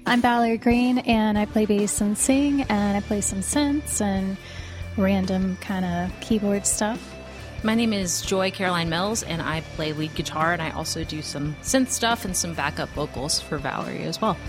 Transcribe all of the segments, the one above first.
I'm Valerie Green, and I play bass and sing, and I play some synths and random kind of keyboard stuff. My name is Joy Caroline Mills, and I play lead guitar, and I also do some synth stuff and some backup vocals for Valerie as well.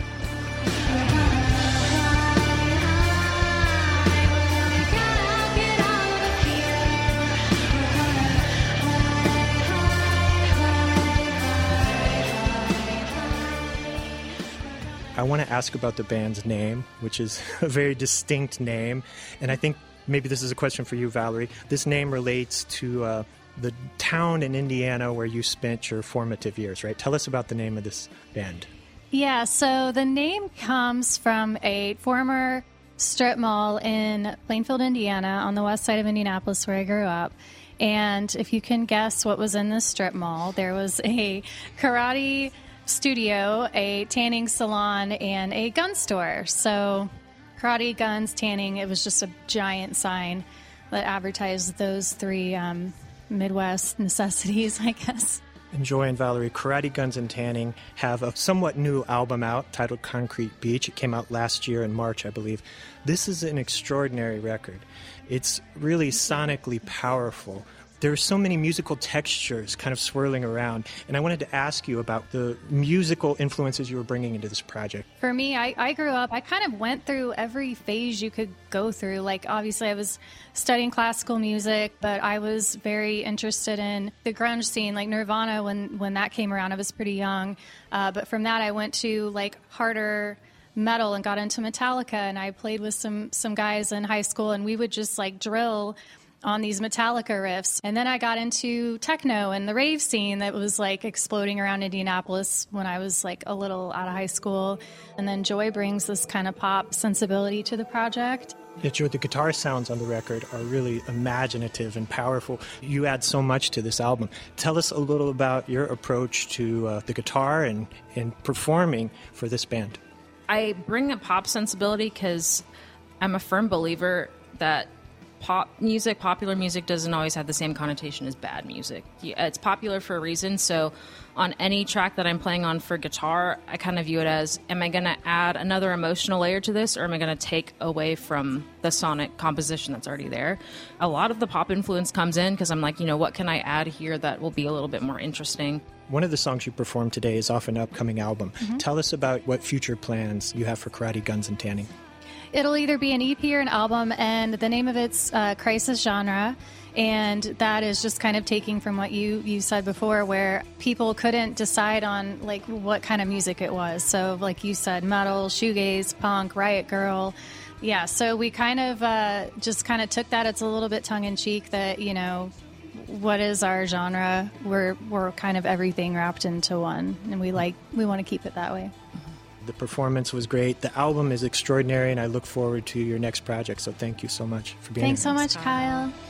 I want to ask about the band's name, which is a very distinct name. And I think maybe this is a question for you, Valerie. This name relates to the town in Indiana where you spent your formative years, right? Tell us about the name of this band. Yeah, so the name comes from a former strip mall in Plainfield, Indiana, on the west side of Indianapolis where I grew up. And if you can guess what was in this strip mall, there was a karate studio, a tanning salon, and a gun store. So karate, guns, tanning, it was just a giant sign that advertised those three Midwest necessities, I guess. And Joy and Valerie, Karate, Guns, and Tanning have a somewhat new album out titled Concrete Beach. It came out last year in March, I believe. This is an extraordinary record. It's really sonically powerful. There are so many musical textures kind of swirling around, and I wanted to ask you about the musical influences you were bringing into this project. For me, I grew up, I kind of went through every phase you could go through. Like, obviously, I was studying classical music, but I was very interested in the grunge scene, like Nirvana, when that came around. I was pretty young, but from that, I went to, like, harder metal and got into Metallica, and I played with some guys in high school, and we would just, like, drill on these Metallica riffs. And then I got into techno and the rave scene that was like exploding around Indianapolis when I was like a little out of high school. And then Joy brings this kind of pop sensibility to the project. Yeah, Joy, the guitar sounds on the record are really imaginative and powerful. You add so much to this album. Tell us a little about your approach to the guitar and performing for this band. I bring a pop sensibility because I'm a firm believer that popular music doesn't always have the same connotation as bad music. It's popular for a reason, so on any track that I'm playing on for guitar, I kind of view it as, am I going to add another emotional layer to this, or am I going to take away from the sonic composition that's already there? A lot of the pop influence comes in because I'm like, what can I add here that will be a little bit more interesting? One of the songs you performed today is off an upcoming album. Mm-hmm. Tell us about what future plans you have for Karate, Guns, and Tanning. It'll either be an EP or an album, and the name of it's Crisis Genre, and that is just kind of taking from what you said before, where people couldn't decide on like what kind of music it was. So like you said, metal, shoegaze, punk, Riot Girl. Yeah, so we kind of just kind of took that. It's a little bit tongue-in-cheek that, what is our genre? We're kind of everything wrapped into one, and we want to keep it that way. The performance was great. The album is extraordinary, and I look forward to your next project. So thank you so much for being here. Thanks so much, Kyle.